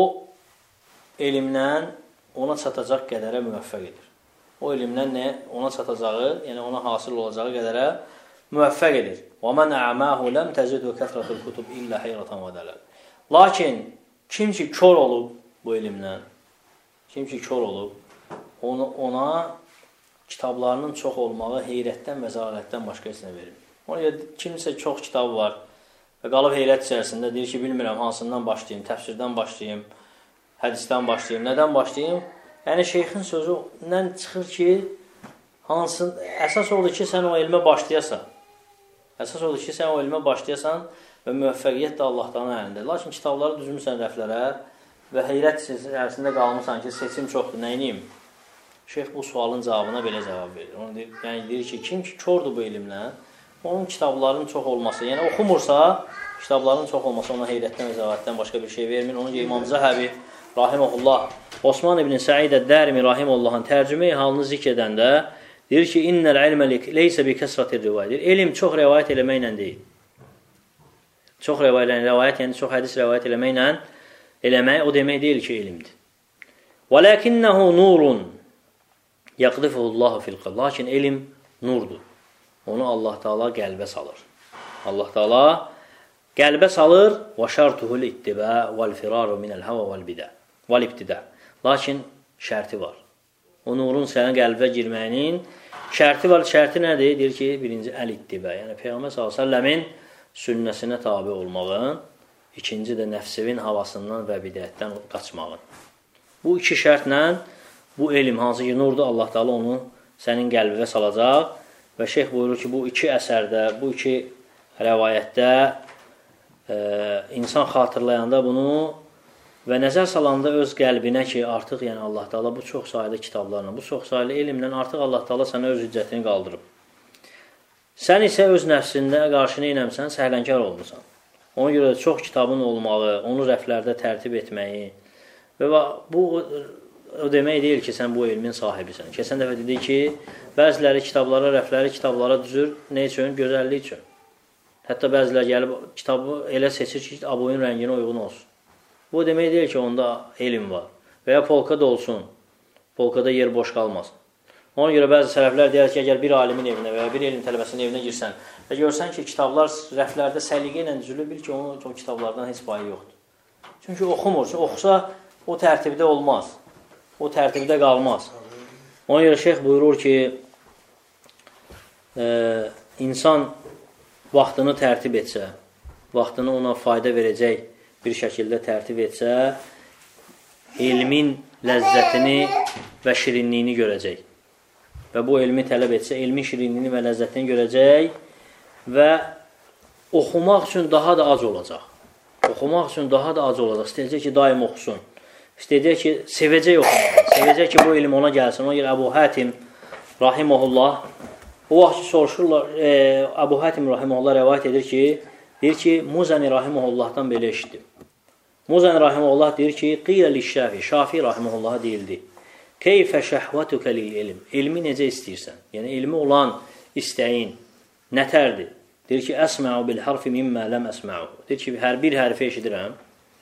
elmdən ona çatacaq qədərə müvəffəq edir. O elmdən ona çatacağı, yəni ona hasil olacağı qədərə müvəffəq edir. وَمَنْ أَعْمَاهُ لَمْ تَزِدُ كَثْرَةُ الْكُتُبِ إِلَّا حَيْرَةً وَدَلَلًا. Lakin kim ki kör olub bu elmdən, kim ki kör olub, ona kitablarının çox olmağı heyrətdən və zəlalətdən başqa heç nə verir. Ona görə kimsə çox kitabı var və qalıb heyrət içərisində deyir ki, bilmirəm hansından başlayayım, təfsirdən başlayayım, hədisdən başlayayım, nədən başlayayım? Yəni, şeyxin sözündən çıxır ki, əsas odur ki, sən o elmə başlayasan. Əsas odur ki, sən o elmə başlayasan və müvəffəqiyyət də Allahdan əlində. Lakin kitabları düzmüsən rəflərə və heyrət içərisində qalmısan ki, seçim çoxdur, nəyiniyim? Şeyx bu sualın cavabına belə cavab verir. Yəni, deyir ki, kim ki, kördür bu elmlə, onun kitablarının çox olması, yəni oxumursa, kitabların çox olması ona heyrətdən və zəvətdən başqa bir şey vermir. Onun ki, İmam Zəhəbi rahimehullah, Osman ibn Səid əd-Dərimi rahimehullahın tərcümeyi halını zikr edəndə deyir ki, innəl ilmə leysə bi kəsratir rivayət. Elm çox rivayət eləməklə deyil. Çox rivayət, yəni çox hədis rivayət eləmək o demək deyil ki, elmdir. Vələkinnəhu nurun yəqdifullahu fil qalb. Lakin elm nurdur. Onu Allah Taala qəlbə salır. Allah Taala qəlbə salır. Və şərtuhul ittibə vəl firaru minəl hava vəl bidə. Vəl ibtidə. Lakin şərti var. O nurun sənin qəlbə girməyinin şərti var. Şərti nədir? Deyir ki, birinci əl-ittibə. Yəni, Peyğəmbər s.ə.v-in sünnəsinə tabi olmağın, ikinci də nəfsivin havasından və bidətdən qaçmağın. Bu iki şərtlə bu elm, hansı ki, nurdur, Allah Taala onu sənin qəlbinə salacaq və şeyx buyurur ki, bu iki əsərdə, bu iki rəvayətdə insan xatırlayanda bunu və nəzər salanda öz qəlbinə ki, artıq yəni Allah Taala bu çox saylı kitablarla, bu çox saylı elmlə artıq Allah Taala sənə öz hüccətini qaldırıb. Sən isə öz nəfsində qarşı neynəmsən? Səhlənkar olmusan. Ona görə çox kitabın olmağı, onu rəflərdə tərtib etməyi və bu o demək deyil ki, sən bu elmin sahibisən. Keçən dəfə dedik ki, bəziləri kitablara, rəfləri kitablara düzür, nə üçün? Gözəllik üçün. Hətta bəziləri gəlib kitabı elə seçir ki, aboyun rənginə uyğun olsun. Bu demək deyil ki, onda elm var. Və ya polkada olsun, polkada yer boş qalmasın. Ona görə bəzi sələflər deyər ki, əgər bir alimin evinə və ya bir elm tələbəsinin evinə girsən və görsən ki, kitablar rəflərdə səliqə ilə düzülür, bil ki, onun o kitablardan heç payı yoxdur. Çünki oxumur. Oxusa o tərtibdə olmaz. O tərtibdə qalmaz. Ona görə şeyx buyurur ki, insan vaxtını tərtib etsə, vaxtını ona fayda verəcək bir şəkildə tərtib etsə, elmin ləzzətini və şirinliyini görəcək. Və bu elmi tələb etsə, elmin şirinliyini və ləzzətini görəcək və oxumaq üçün daha da ac olacaq. Oxumaq üçün daha da ac olacaq. İstəyəcək ki, daim oxusun. İstəyəcək ki, sevəcək oxumağı. Sevəcək ki, bu elm ona gəlsin. Ona görə Əbu Hətim rahiməhullah, o vaxt ki, soruşurlar, Əbu Hətim rahiməhullah rəvayət edir ki, deyir ki, Muzəni rahiməhullahdan belə eşitdim. Muzəni rahiməhullah deyir ki, qilə li-Şafi, Şafi rahiməhullaha deyildi. Keyfə şəhvətükə lil-ilm. Elmi necə istəyirsən? Yəni, elmi olan istəyin nətərdir? Deyir ki, əsmə'u bil-harfi mimmə ləm əsmə'u. Deyir ki, bir hərfi eşidirəm.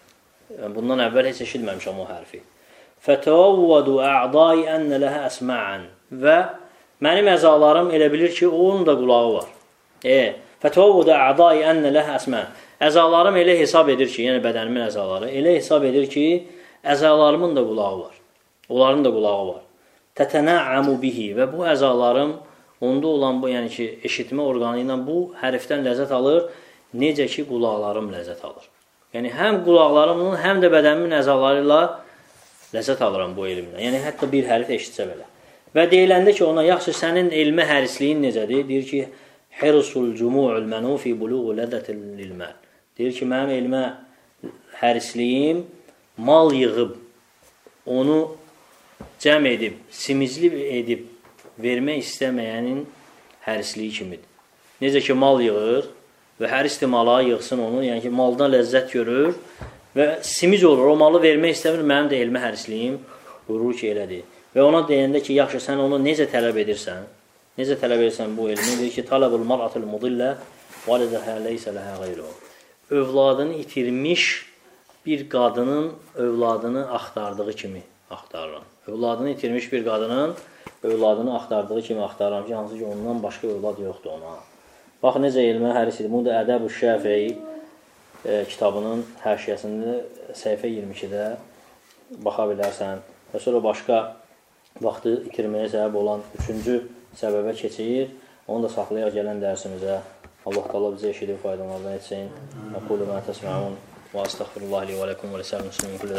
Bundan əvvəl heç eşitməmişəm o hərfi. Fətəvvədu ə'dai ənə ləhə əsma'ən. Və mənim əzalarım elə bilir ki, onun da qulağı var. Fətəvvədu ə'dai ənə ləhə əsma'ən. Əzalarım elə hesab edir ki, yəni bədənimin əzaları, elə hesab edir ki, əzalarımın da qulağı var. Onların da qulağı var. Tətənə'amu bihi və bu əzalarım onda olan bu, yəni ki, eşitmə orqanı ilə bu hərfdən ləzzət alır, necə ki, qulaqlarım ləzzət alır. Yəni, həm qulaqlarımın, həm də bədənimin əzaları ilə ləzzət alıram bu elmdən. Yəni, hətta bir hərf eşitsə belə. Və deyiləndə ki, ona, yaxşı, sənin elmə hərisliyin necədir? Deyir ki, hirsul cumu'ul mənufi buluğu ləzzətil lilməl. Deyir ki, mənim elmə hərisliyim mal yığıb, onu cəm edib, simizli edib vermək istəməyənin hərisliyi kimidir. Necə ki, mal yığır və hər istimala yığsın onu, yəni ki, maldan ləzzət görür və simiz olur, o malı vermək istəmir, mənim də elmə hərisliyim buyurur ki, elədir. Və ona deyəndə ki, yaxşı, sən onu necə tələb edirsən? Necə tələb edirsən bu elmi? Deyir ki, talabul mar'atul mudillə validəhə leysə ləhə qeyruhu. Övladını itirmiş bir qadının övladını axtardığı kimi axtarıram. Övladını itirmiş bir qadının övladını axtardığı kimi axtarıram ki, hansı ki, ondan başqa övlad yoxdur ona. Bax, necə elmə hərisidir. Bunu da Ədəb-ü Şəfi'i kitabının həşiyəsində səhifə 22-də baxa bilərsən. Və sonra başqa vaxtı itirməyə səbəb olan 3-cü səbəbə keçir. Onu da saxlayaq gələn dərsimizə. Allah Taala bizə eşidib faydalardan etsin. Aqulu ma təsma'un və estəğfirullah li və ləkum və lisəl muslimin kulli